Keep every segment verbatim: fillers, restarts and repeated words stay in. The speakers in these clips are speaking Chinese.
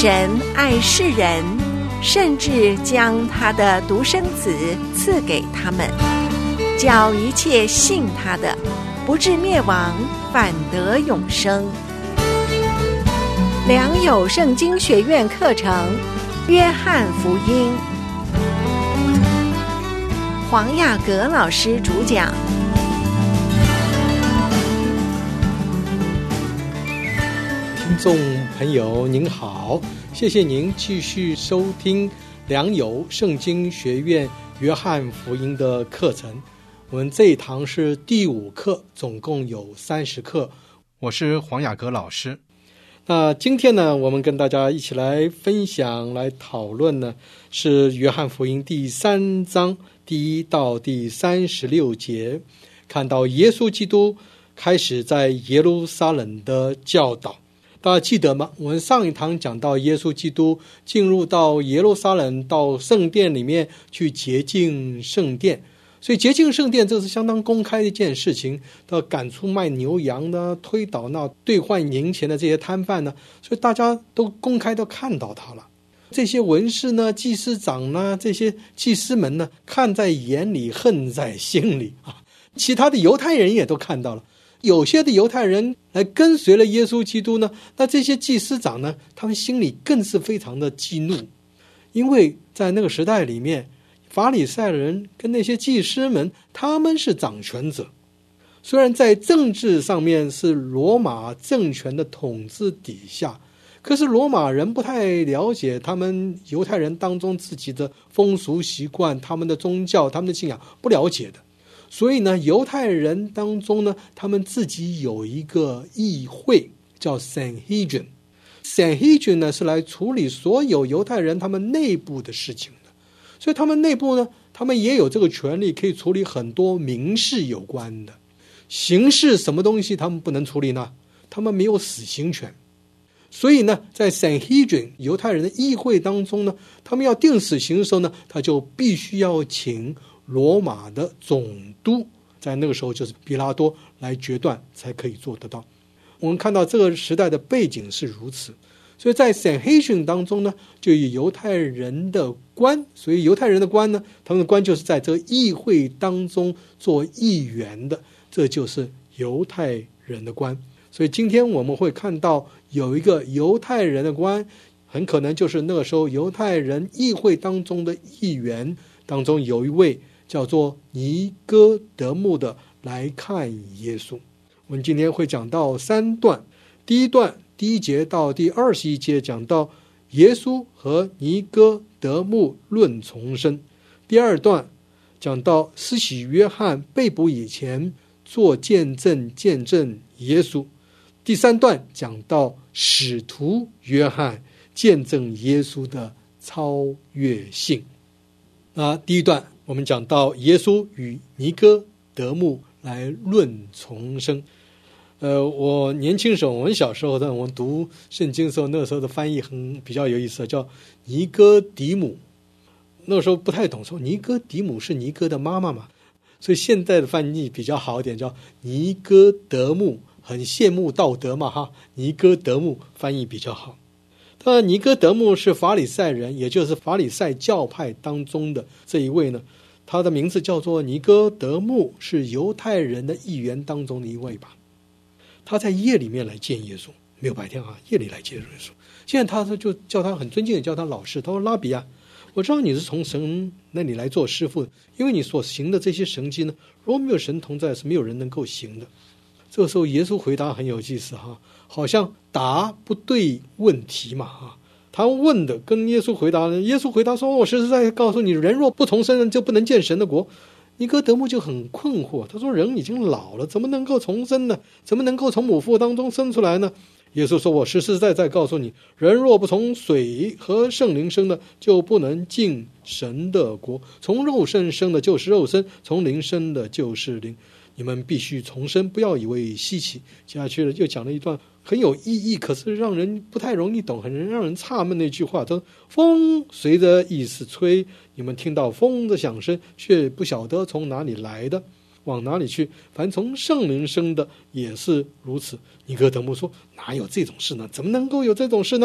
神爱世人，甚至将他的独生子赐给他们，叫一切信他的不至灭亡，反得永生。良友圣经学院课程，约翰福音，黄雅阁老师主讲。 听众朋友您好，谢谢您继续收听良友圣经学院约翰福音的课程。我们这一堂是第五课，总共有三十课。我是黄雅阁老师。那今天呢，我们跟大家一起来分享来讨论呢，是约翰福音第三章第一到第三十六节，看到耶稣基督开始在耶路撒冷的教导。大家记得吗？我们上一堂讲到耶稣基督进入到耶路撒冷，到圣殿里面去洁净圣殿，所以洁净圣殿这是相当公开的一件事情，要赶出卖牛羊的，推倒那兑换银钱的这些摊贩呢，所以大家都公开都看到他了。这些文士呢，祭司长呢，这些祭司们呢，看在眼里，恨在心里啊。其他的犹太人也都看到了。有些的犹太人来跟随了耶稣基督呢，那这些祭司长呢，他们心里更是非常的激怒，因为在那个时代里面，法利赛人跟那些祭司们，他们是掌权者，虽然在政治上面是罗马政权的统治底下，可是罗马人不太了解他们犹太人当中自己的风俗习惯，他们的宗教，他们的信仰不了解的。所以呢，犹太人当中呢，他们自己有一个议会叫 Sanhedrin。Sanhedrin 呢是来处理所有犹太人他们内部的事情的，所以他们内部呢，他们也有这个权利，可以处理很多民事有关的。刑事什么东西他们不能处理呢？他们没有死刑权。所以呢，在 Sanhedrin 犹太人的议会当中呢，他们要定死刑的时候呢，他就必须要请罗马的总督，在那个时候就是比拉多来决断才可以做得到。我们看到这个时代的背景是如此，所以在 Sanhedrin 当中呢，就有犹太人的官，所以犹太人的官呢，他们的官就是在这个议会当中做议员的，这就是犹太人的官。所以今天我们会看到有一个犹太人的官，很可能就是那个时候犹太人议会当中的议员当中有一位叫做尼哥德慕的来看耶稣。我们今天会讲到三段，第一段第一节到第二十一节讲到耶稣和尼哥德慕论重生，第二段讲到施洗约翰被捕以前做见证见证耶稣，第三段讲到使徒约翰见证耶稣的超越性。那第一段我们讲到耶稣与尼哥德慕来论重生。呃，我年轻时候，我们小时候在我们读圣经的时候，那个时候的翻译很比较有意思，叫尼哥底母。那个时候不太懂，说尼哥底母是尼哥的妈妈嘛，所以现在的翻译比较好一点，叫尼哥德慕，很羡慕道德嘛哈，尼哥德慕翻译比较好。当然尼哥德慕是法利赛人，也就是法利赛教派当中的这一位呢，他的名字叫做尼哥德慕，是犹太人的议员当中的一位吧。他在夜里面来见耶稣，没有白天啊，夜里来见耶稣。现在他就叫他很尊敬的叫他老师，他说拉比啊，我知道你是从神那里来做师傅，因为你所行的这些神迹呢，如果没有神同在，是没有人能够行的。这个时候耶稣回答很有意思哈，好像答不对问题嘛哈。他问的跟耶稣回答呢，耶稣回答说，我实实在在告诉你，人若不重生就不能见神的国。尼哥德慕就很困惑，他说人已经老了，怎么能够重生呢？怎么能够从母腹当中生出来呢？耶稣说，我实实在在告诉你，人若不从水和圣灵生的，就不能进神的国。从肉身生的就是肉身，从灵生的就是灵。你们必须重生，不要以为稀奇。接下去了又讲了一段很有意义，可是让人不太容易懂，很让人诧闷的一句话，他说风随着意思吹，你们听到风的响声，却不晓得从哪里来的，往哪里去。凡从圣灵生的也是如此。尼哥德慕说，哪有这种事呢？怎么能够有这种事呢？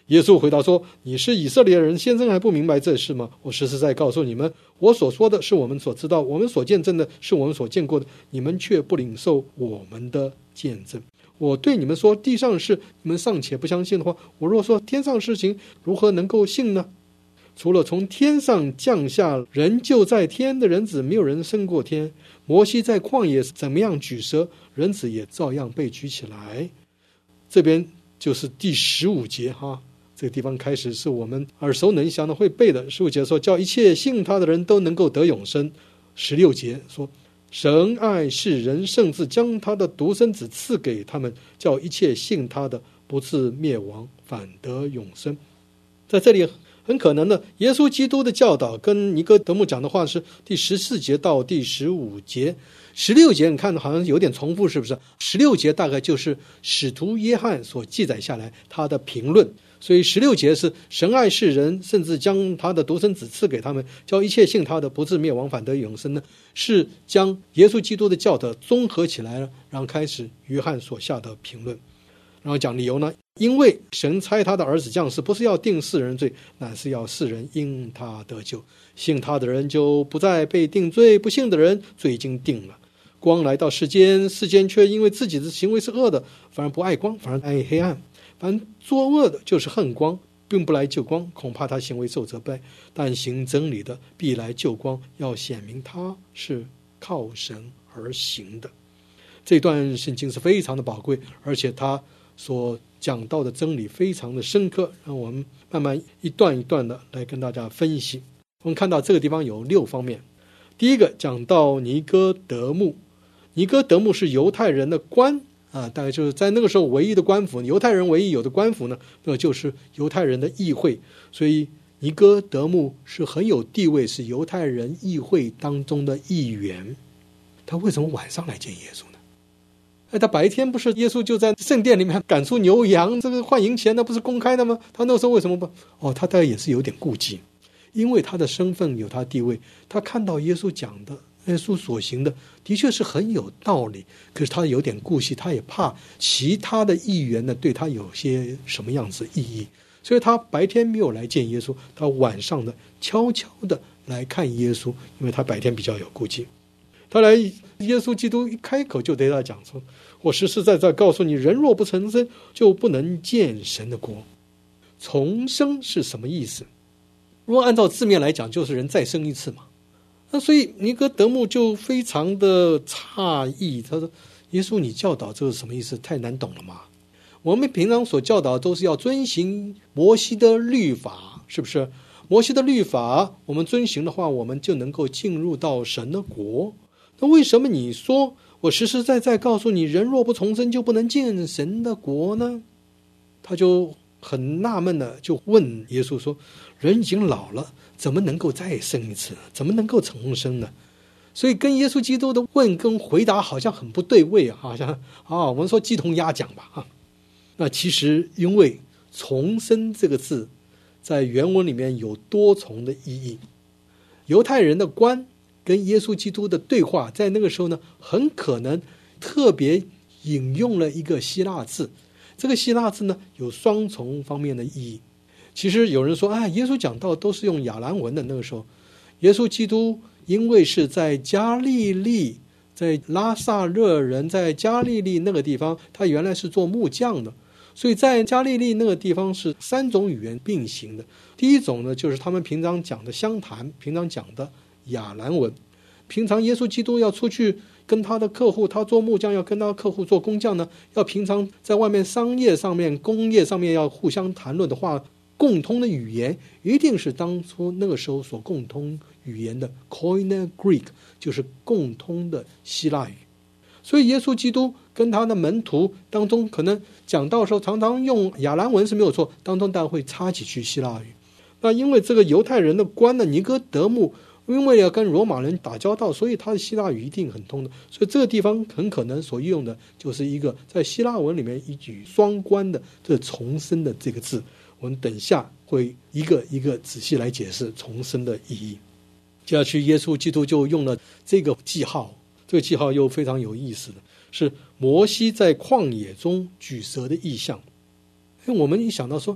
耶稣回答说，你是以色列人，先生还不明白这事吗？我实实在告诉你们，我所说的是我们所知道，我们所见证的是我们所见过的，你们却不领受我们的见证。我对你们说，地上的事你们尚且不相信的话，我若说天上的事情，如何能够信呢？除了从天上降下人就在天的人子，没有人升过天。摩西在旷野怎么样举蛇，人子也照样被举起来。这边就是第十五节哈，这个地方开始是我们耳熟能详的会背的。十五节说，叫一切信他的人都能够得永生。十六节说，神爱世人，甚至将他的独生子赐给他们，叫一切信他的不至灭亡，反得永生。在这里很可能的，耶稣基督的教导跟尼哥德慕讲的话是第十四节到第十五节。十六节你看好像有点重复，是不是？十六节大概就是使徒约翰所记载下来他的评论，所以十六节是神爱世人，甚至将他的独生子赐给他们，叫一切信他的不至灭亡，反得永生呢，是将耶稣基督的教导综合起来了，然后开始约翰所下的评论。然后讲理由呢，因为神差他的儿子降世，不是要定世人罪，乃是要世人因他得救。信他的人就不再被定罪，不信的人罪已经定了。光来到世间，世间却因为自己的行为是恶的，反而不爱光，反而爱黑暗。凡作恶的就是恨光，并不来救光，恐怕他行为受责备。但行真理的必来救光，要显明他是靠神而行的。这段圣经是非常的宝贵，而且他所讲到的真理非常的深刻，让我们慢慢一段一段的来跟大家分析。我们看到这个地方有六方面。第一个讲到尼哥德慕，尼哥德慕是犹太人的官啊，大概就是在那个时候唯一的官府，犹太人唯一有的官府呢，那就是犹太人的议会，所以尼哥德慕是很有地位，是犹太人议会当中的议员。他为什么晚上来见耶稣呢？哎，他白天不是耶稣就在圣殿里面赶出牛羊，这个换银钱那不是公开的吗？他那时候为什么不？哦，他大概也是有点顾忌，因为他的身份有他地位，他看到耶稣讲的，耶稣所行的的确是很有道理，可是他有点顾忌，他也怕其他的议员呢对他有些什么样子意义，所以他白天没有来见耶稣，他晚上的悄悄的来看耶稣，因为他白天比较有顾忌。他来，耶稣基督一开口就对他讲说，我实实在在告诉你，人若不重生，就不能见神的国。重生是什么意思？如果按照字面来讲，就是人再生一次嘛。那所以尼哥德慕就非常的诧异，他说，耶稣你教导这是什么意思？太难懂了嘛。我们平常所教导都是要遵行摩西的律法，是不是？摩西的律法我们遵行的话，我们就能够进入到神的国。那为什么你说我实实在在告诉你，人若不重生就不能见神的国呢？他就很纳闷的就问耶稣说，人已经老了，怎么能够再生一次？怎么能够重生呢？所以跟耶稣基督的问跟回答好像很不对位啊，好像啊，我们说鸡同鸭讲吧啊。那其实因为重生这个字在原文里面有多重的意义，犹太人的官跟耶稣基督的对话，在那个时候呢，很可能特别引用了一个希腊字。这个希腊字呢，有双重方面的意义。其实有人说，啊，耶稣讲道都是用亚兰文的。那个时候，耶稣基督因为是在加利利，在拉撒勒人在加利利那个地方，他原来是做木匠的，所以在加利利那个地方是三种语言并行的。第一种呢，就是他们平常讲的乡谈，平常讲的亚兰文。平常耶稣基督要出去跟他的客户，他做木匠要跟他的客户做工匠呢，要平常在外面商业上面工业上面要互相谈论的话，共通的语言一定是当初那个时候所共通语言的 Koine Greek， 就是共通的希腊语。所以耶稣基督跟他的门徒当中可能讲到的时候常常用亚兰文是没有错，当中当然会插几句希腊语。那因为这个犹太人的官呢，尼哥德慕因为要跟罗马人打交道，所以他的希腊语一定很通的，所以这个地方很可能所用的就是一个在希腊文里面一句双关的这重生的这个字。我们等下会一个一个仔细来解释重生的意义。接下去耶稣基督就用了这个记号，这个记号又非常有意思的是摩西在旷野中举蛇的意象。因为我们一想到说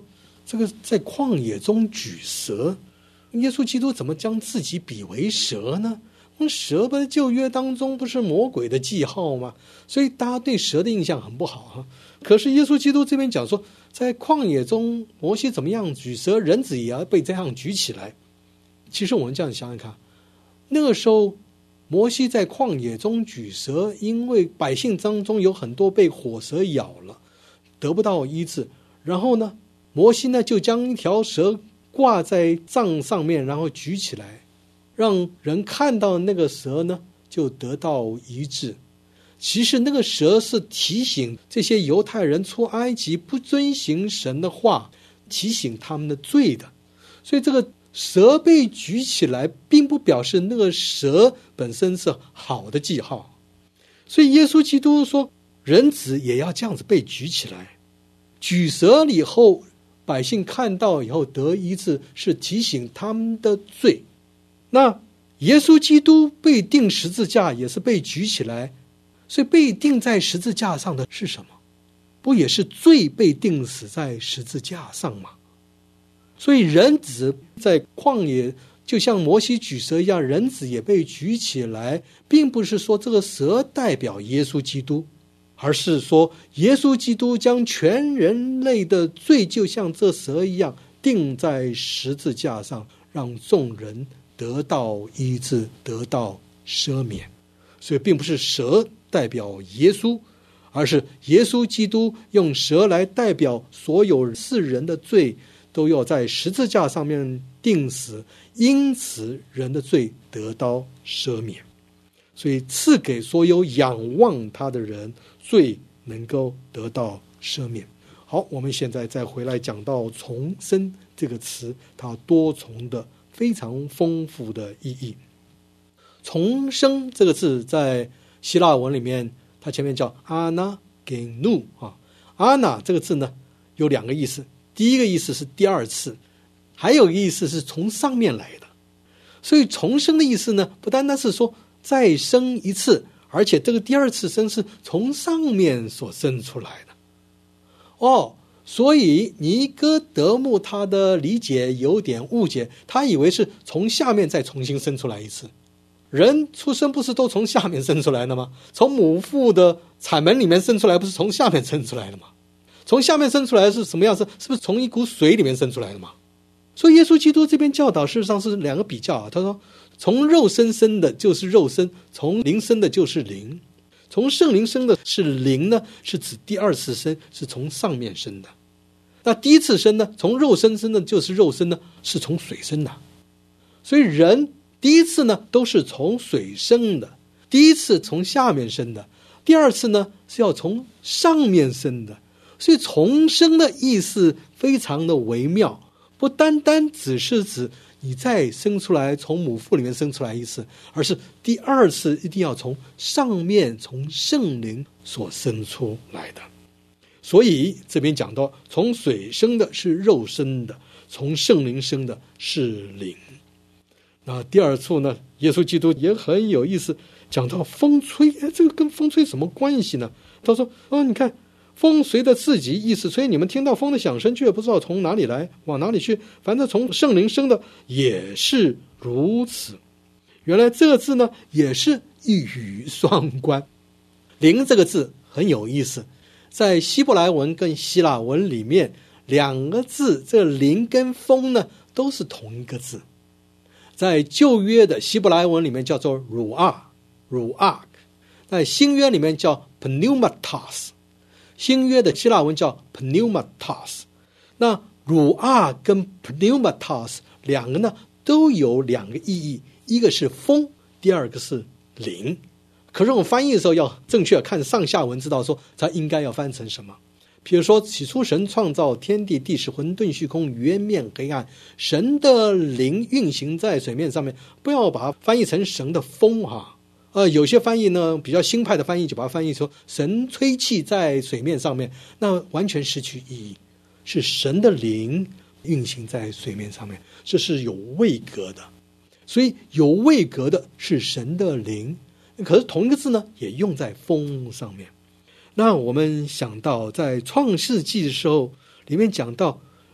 这个在旷野中举蛇，耶稣基督怎么将自己比为蛇呢？蛇在旧约当中不是魔鬼的记号吗？所以大家对蛇的印象很不好啊。可是耶稣基督这边讲说，在旷野中摩西怎么样举蛇，人子也要被这样举起来。其实我们这样想想看，那个时候摩西在旷野中举蛇，因为百姓当中有很多被火蛇咬了，得不到医治，然后呢摩西呢就将一条蛇挂在杖上面，然后举起来，让人看到那个蛇呢就得到医治。其实那个蛇是提醒这些犹太人出埃及不遵行神的话，提醒他们的罪的。所以这个蛇被举起来并不表示那个蛇本身是好的记号。所以耶稣基督说人子也要这样子被举起来，举蛇以后百姓看到以后得医治，是提醒他们的罪。那耶稣基督被钉十字架也是被举起来，所以被钉在十字架上的是什么？不也是罪被钉死在十字架上吗？所以人子在旷野就像摩西举蛇一样，人子也被举起来，并不是说这个蛇代表耶稣基督，而是说耶稣基督将全人类的罪就像这蛇一样钉在十字架上，让众人得到医治，得到赦免。所以并不是蛇代表耶稣，而是耶稣基督用蛇来代表所有世人的罪都要在十字架上面钉死，因此人的罪得到赦免。所以赐给所有仰望他的人，罪能够得到赦免。好，我们现在再回来讲到重生这个词，它多重的非常丰富的意义。重生这个字在希腊文里面，它前面叫 anagenu 啊 ，ana 这个字呢有两个意思，第一个意思是第二次，还有一个意思是从上面来的。所以重生的意思呢，不单单是说再生一次，而且这个第二次生是从上面所生出来的。哦，所以尼哥德慕他的理解有点误解，他以为是从下面再重新生出来一次。人出生不是都从下面生出来的吗？从母腹的产门里面生出来，不是从下面生出来的吗？从下面生出来是什么样子？是不是从一股水里面生出来的吗？所以耶稣基督这边教导事实上是两个比较啊。他说从肉身生的就是肉身，从灵生的就是灵。从圣灵生的是灵呢，是指第二次生，是从上面生的。那第一次生呢，从肉身生的就是肉身呢，是从水生的。所以人第一次呢都是从水生的，第一次从下面生的，第二次呢是要从上面生的。所以重生的意思非常的微妙，不单单只是指你再生出来，从母腹里面生出来一次，而是第二次一定要从上面，从圣灵所生出来的。所以这边讲到从水生的是肉生的，从圣灵生的是灵。那第二处呢，耶稣基督也很有意思，讲到风吹，哎，这个跟风吹什么关系呢？他说哦，你看风随着自己意思吹，你们听到风的响声，却不知道从哪里来，往哪里去。反正从圣灵生的也是如此。原来这个字呢，也是一语双关。灵这个字很有意思，在希伯来文跟希腊文里面，两个字，这灵跟风呢，都是同一个字。在旧约的希伯来文里面叫做 ruach，ruach， 在新约里面叫 pneumatos， 新约的希腊文叫 pneumatos。 那 ruach 跟 pneumatos 两个呢都有两个意义，一个是风，第二个是灵。可是我们翻译的时候要正确看上下文，知道说它应该要翻成什么。比如说起初神创造天地，地是混沌虚空，渊面黑暗，神的灵运行在水面上面，不要把它翻译成神的风哈。呃，有些翻译呢比较新派的翻译就把它翻译说神吹气在水面上面，那完全失去意义，是神的灵运行在水面上面，这是有位格的。所以有位格的是神的灵，可是同一个字呢也用在风上面。那我们想到在创世纪的时候里面讲到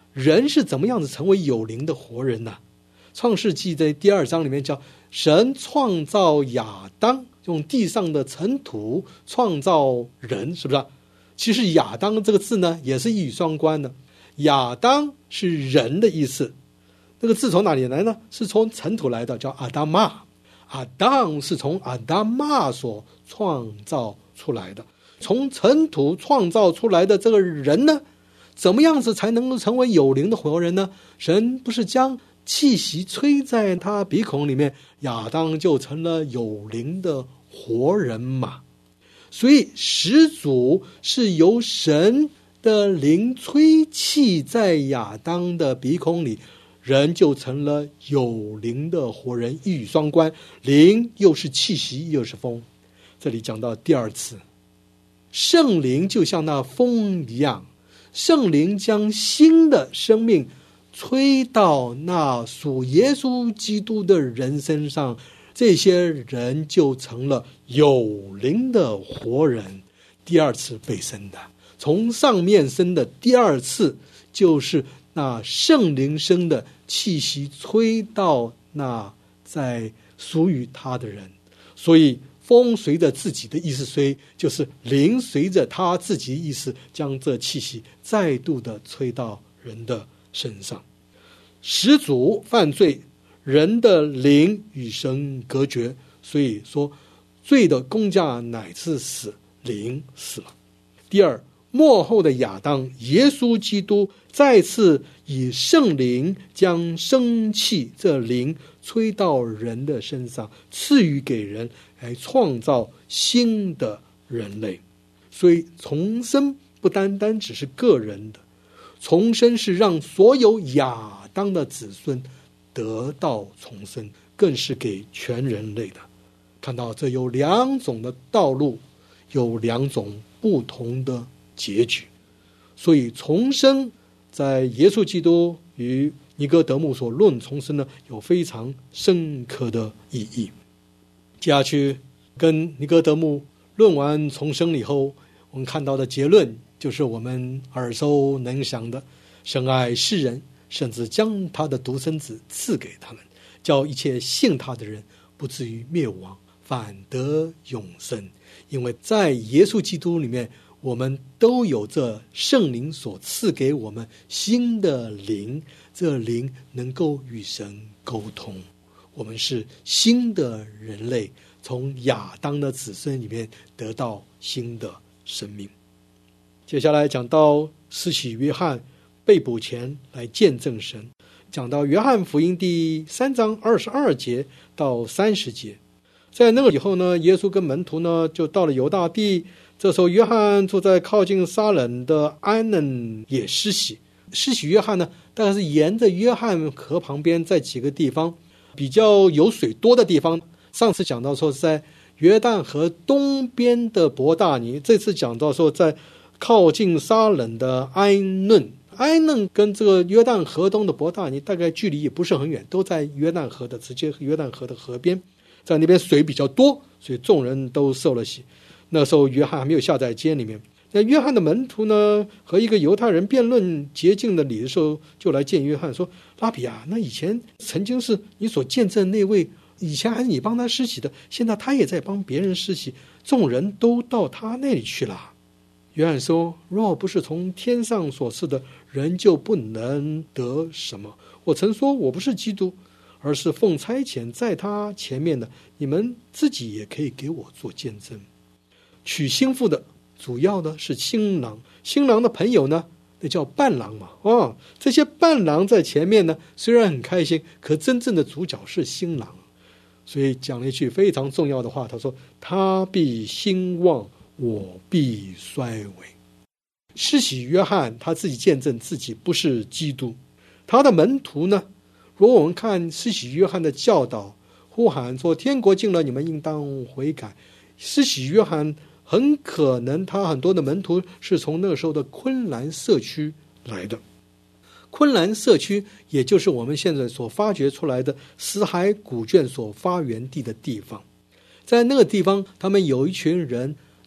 人是怎么样子成为有灵的活人呢？创世纪的第二章里面叫神创造亚当，用地上的尘土创造人，是不是？其实亚当这个字呢也是一语双关的，亚当是人的意思，那个字从哪里来呢？是从尘土来的，叫阿达玛。阿当是从阿达玛所创造出来的，从尘土创造出来的这个人呢，怎么样子才能够成为有灵的活人呢？神不是将气息吹在他鼻孔里面，亚当就成了有灵的活人嘛。所以始祖是由神的灵吹气在亚当的鼻孔里，人就成了有灵的活人，一语双关，灵又是气息又是风。这里讲到第二次，圣灵就像那风一样，圣灵将新的生命吹到那属耶稣基督的人身上，这些人就成了有灵的活人，第二次被生的。从上面生的第二次，就是那圣灵生的气息吹到那在属于他的人。所以风随着自己的意思吹，就是灵随着他自己的意思，将这气息再度的吹到人的身上。始祖犯罪，人的灵与神隔绝，所以说罪的工价乃是死，灵死了。第二，末后的亚当耶稣基督再次以圣灵将生气这灵吹到人的身上，赐予给人，来创造新的人类。所以重生不单单只是个人的，重生是让所有亚当的子孙得到重生，更是给全人类的。看到这有两种的道路，有两种不同的结局。所以重生在耶稣基督与尼哥德慕所论重生呢，有非常深刻的意义。接下去跟尼哥德慕论完重生以后，我们看到的结论就是我们耳熟能详的，神爱世人，甚至将他的独生子赐给他们，叫一切信他的人不至于灭亡，反得永生。因为在耶稣基督里面，我们都有这圣灵所赐给我们新的灵，这灵能够与神沟通，我们是新的人类，从亚当的子孙里面得到新的生命。接下来讲到施洗约翰被捕前来见证神，讲到约翰福音第三章二十二节到三十节。在那个以后呢，耶稣跟门徒呢就到了犹大地，这时候约翰住在靠近撒冷的安嫩也施洗。施洗约翰呢，大概是沿着约翰河旁边，在几个地方比较有水多的地方。上次讲到说是在约旦河东边的伯大尼，这次讲到说在靠近撒冷的安嫩。安嫩跟这个约旦河东的伯大尼大概距离也不是很远，都在约旦河的直接约旦河的河边，在那边水比较多，所以众人都受了洗。那时候约翰还没有下在监里面。那约翰的门徒呢，和一个犹太人辩论洁净的礼的时候，就来见约翰说：拉比啊，那以前曾经是你所见证那位，以前还是你帮他施洗的，现在他也在帮别人施洗，众人都到他那里去了。约翰说：若不是从天上所赐的，人就不能得什么。我曾说我不是基督，而是奉差遣在他前面的，你们自己也可以给我做见证。娶新妇的主要的是新郎，新郎的朋友呢，那叫伴郎嘛。哦，这些伴郎在前面呢，虽然很开心，可真正的主角是新郎。所以讲了一句非常重要的话，他说：他必兴旺，我必衰微。施洗约翰他自己见证自己不是基督，他的门徒呢，如果我们看施洗约翰的教导，呼喊说天国近了，你们应当悔改。施洗约翰很可能他很多的门徒是从那个时候的昆兰社区来的。昆兰社区也就是我们现在所发掘出来的死海古卷所发源地的地方。在那个地方，他们有一群人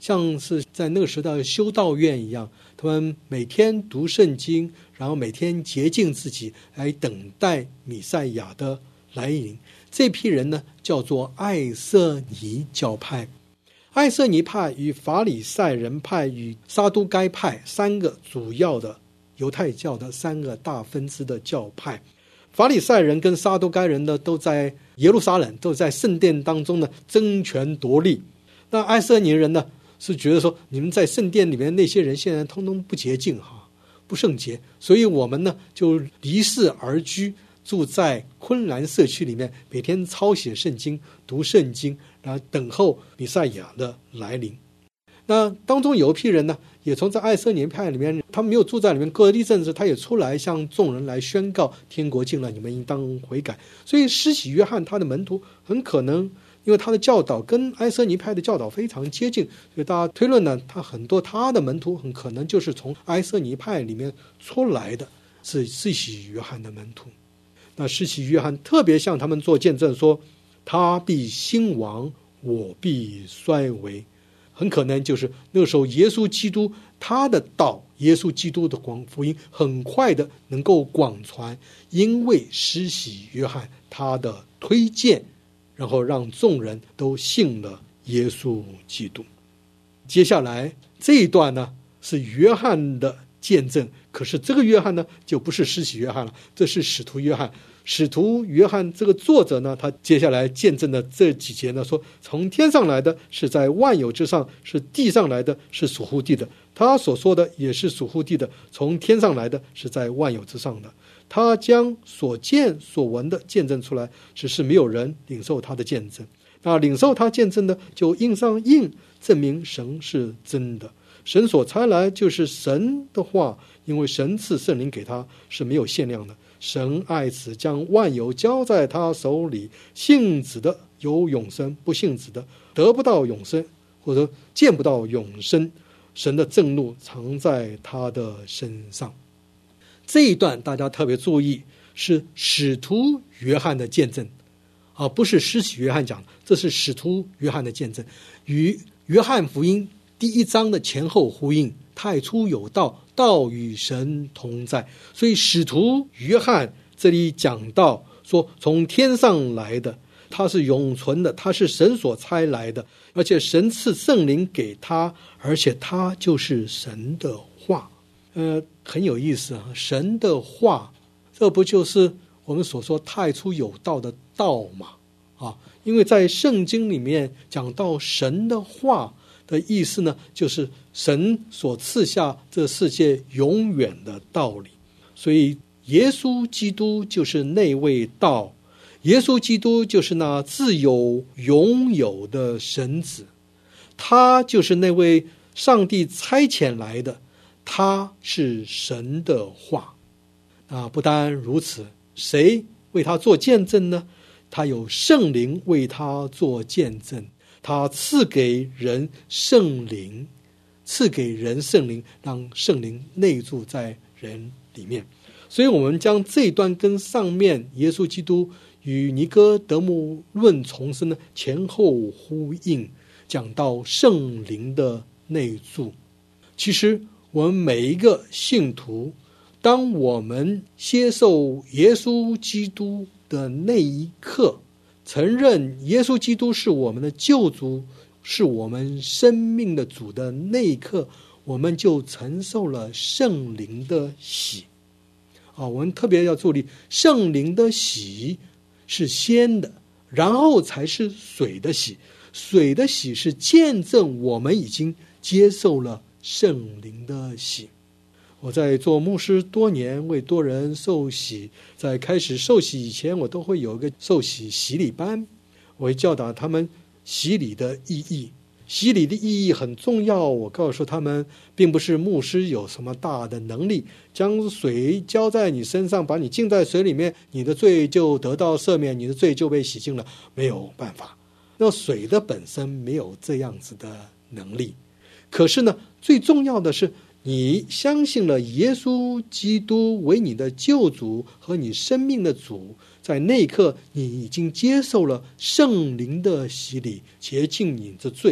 像是在那个时代的修道院一样，他们每天读圣经，然后每天洁净自己，来等待弥赛亚的来临。这批人呢，叫做爱色尼教派。爱色尼派与法利赛人派与撒都该派三个主要的犹太教的三个大分支的教派。法利赛人跟撒都该人呢，都在耶路撒冷，都在圣殿当中呢争权夺利。那爱色尼人呢，是觉得说，你们在圣殿里面那些人现在通通不洁净哈，不圣洁，所以我们呢就离世而居，住在昆兰社区里面，每天抄写圣经，读圣经，然后等候弥赛亚的来临。那当中有一批人呢，也从在爱色尼派里面，他们没有住在里面，隔了一阵子，他也出来向众人来宣告天国近了，你们应当悔改。所以施洗约翰他的门徒很可能因为他的教导跟爱色尼派的教导非常接近，所以大家推论呢，他很多他的门徒很可能就是从爱色尼派里面出来的，是施洗约翰的门徒。那施洗约翰特别向他们做见证说，他必兴亡，我必衰微。很可能就是那个时候耶稣基督他的道，耶稣基督的广福音很快的能够广传，因为施洗约翰他的推荐，然后让众人都信了耶稣基督。接下来这一段呢是约翰的见证，可是这个约翰呢就不是施洗约翰了，这是使徒约翰。使徒约翰这个作者呢，他接下来见证的这几节呢，说从天上来的是在万有之上，是地上来的是属乎地的。他所说的也是属乎地的，从天上来的是在万有之上的。他将所见所闻的见证出来，只是没有人领受他的见证。那领受他见证的，就印上印，证明神是真的。神所差来就是神的话，因为神赐圣灵给他是没有限量的。神爱子，将万有交在他手里，信子的有永生，不信子的得不到永生，或者见不到永生。神的正怒藏在他的身上。这一段大家特别注意，是使徒约翰的见证，而不是施洗约翰讲的，这是使徒约翰的见证，与约翰福音第一章的前后呼应。太初有道，道与神同在。所以使徒约翰这里讲到说，从天上来的，他是永存的，他是神所差来的，而且神赐圣灵给他，而且他就是神的话。呃，很有意思啊，神的话，这不就是我们所说太初有道的道吗？啊，因为在圣经里面讲到神的话的意思呢，就是神所赐下这世界永远的道理。所以耶稣基督就是那位道，耶稣基督就是那自有永有的神子，他就是那位上帝差遣来的，他是神的话。啊，不单如此，谁为他做见证呢？他有圣灵为他做见证，他赐给人圣灵，赐给人圣灵，让圣灵内住在人里面。所以我们将这一段跟上面耶稣基督与尼哥德慕论重生呢前后呼应，讲到圣灵的内住。其实我们每一个信徒，当我们接受耶稣基督的那一刻，承认耶稣基督是我们的救主，是我们生命的主的那一刻，我们就承受了圣灵的喜。啊，我们特别要注意，圣灵的喜是先的，然后才是水的喜。水的喜是见证我们已经接受了圣灵的喜。我在做牧师多年，为多人受洗，在开始受洗以前，我都会有一个受洗洗礼班，我会教导他们洗礼的意义。洗礼的意义很重要，我告诉他们，并不是牧师有什么大的能力，将水浇在你身上，把你浸在水里面，你的罪就得到赦免，你的罪就被洗净了，没有办法。那水的本身没有这样子的能力。可是呢，最重要的是，你相信了耶稣基督为你的救主和你生命的主，在那一刻你已经接受了圣灵的洗礼，洁净你的罪，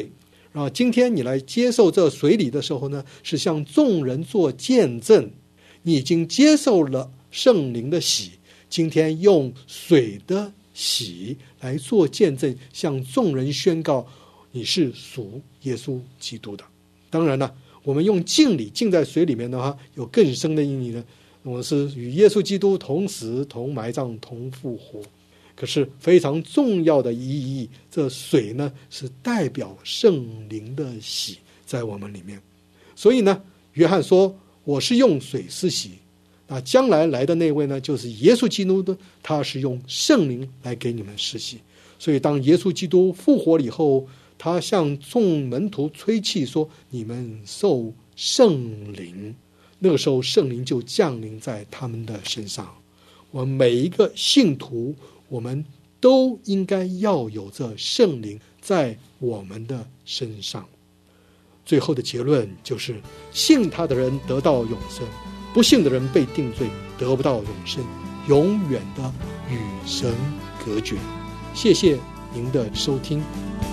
然后今天你来接受这水礼的时候呢，是向众人做见证，你已经接受了圣灵的洗，今天用水的洗来做见证，向众人宣告你是属耶稣基督的。当然了，我们用浸礼浸在水里面的话，有更深的意义呢。我们是与耶稣基督同死、同埋葬、同复活。可是非常重要的意义，这水呢是代表圣灵的洗在我们里面。所以呢，约翰说我是用水施洗，那将来来的那位呢，就是耶稣基督的，他是用圣灵来给你们施洗。所以当耶稣基督复活了以后，他向众门徒吹气说，你们受圣灵，那个时候圣灵就降临在他们的身上。我们每一个信徒，我们都应该要有这圣灵在我们的身上。最后的结论就是，信他的人得到永生，不信的人被定罪，得不到永生，永远的与神隔绝。谢谢您的收听。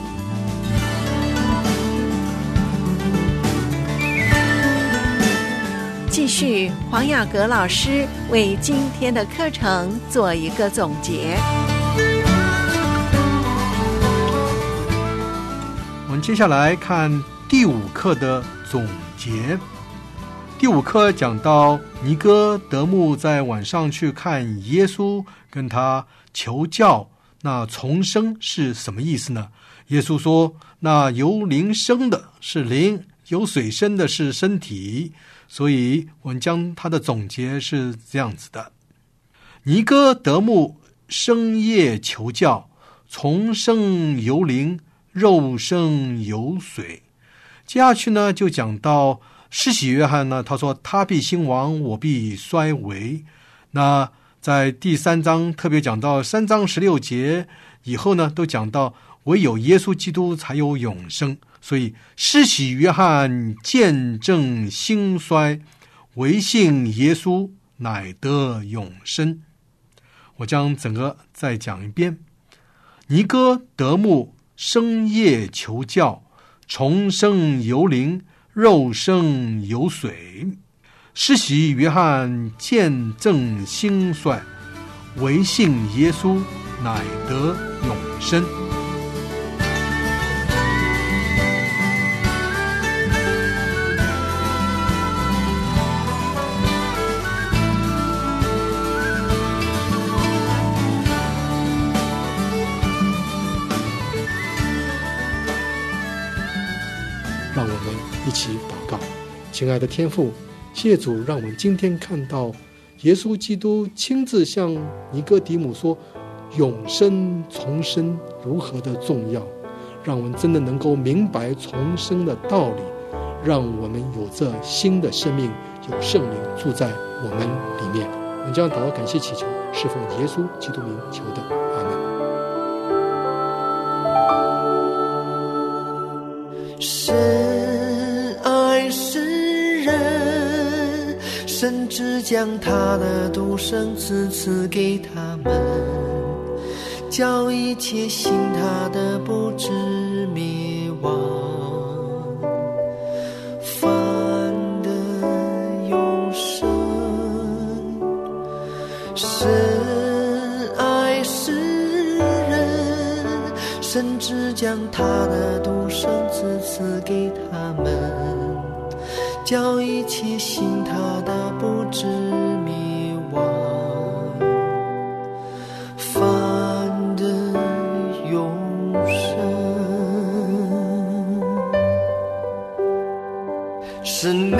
继续，黄雅阁老师为今天的课程做一个总结。 我们接下来看第五课的总结。第五课讲到尼哥德慕在晚上去看耶稣，跟他求教，那重生是什么意思呢？耶稣说，那由灵生的是灵，由水生的是身体。所以我们将他的总结是这样子的：尼哥德慕深夜求教，重生由灵，肉生由水。接下去呢，就讲到施洗约翰呢，他说他必兴亡，我必衰微。那在第三章特别讲到三章十六节以后呢，都讲到唯有耶稣基督才有永生。所以施洗约翰见证兴衰，唯信耶稣乃得永生。我将整个再讲一遍：尼哥德慕深夜求教，重生由灵，肉生由水。施洗约翰见证兴衰，唯信耶稣乃得永生。让我们一起祷告。亲爱的天父，谢主让我们今天看到耶稣基督亲自向尼哥底母说永生重生如何的重要，让我们真的能够明白重生的道理，让我们有这新的生命，有圣灵住在我们里面。我们将祷告感谢祈求，是奉耶稣基督名求的，阿们。 神爱世人，甚至将他的独生子赐给他们，叫一切信他的不至灭亡，反得永生。神爱世人，甚至将他的独生子赐给他们，叫一切信他的不至灭亡，反得永生。神